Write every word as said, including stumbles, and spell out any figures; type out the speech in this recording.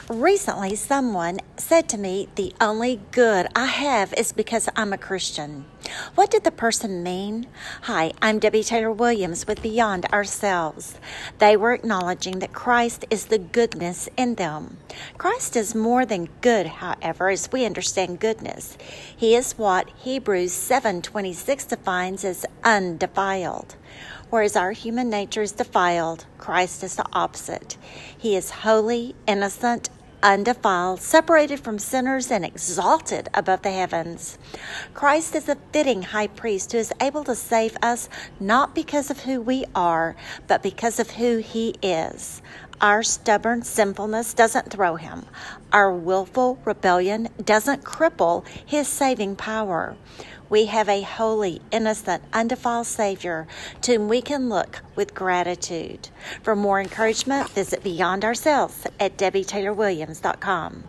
Recently, someone said to me, the only good I have is because I'm a Christian. What did the person mean? Hi, I'm Debbie Taylor Williams with Beyond Ourselves. They were acknowledging that Christ is the goodness in them. Christ is more than good, however, as we understand goodness. He is what Hebrews seven twenty-six defines as undefiled. Whereas our human nature is defiled, Christ is the opposite. He is holy, innocent, undefiled, separated from sinners, and exalted above the heavens. Christ is a fitting high priest who is able to save us not because of who we are, but because of who he is. Our stubborn sinfulness doesn't throw him. Our willful rebellion doesn't cripple his saving power. We have a holy, innocent, undefiled Savior to whom we can look with gratitude. For more encouragement, visit Beyond Ourselves at debbie taylor williams dot com.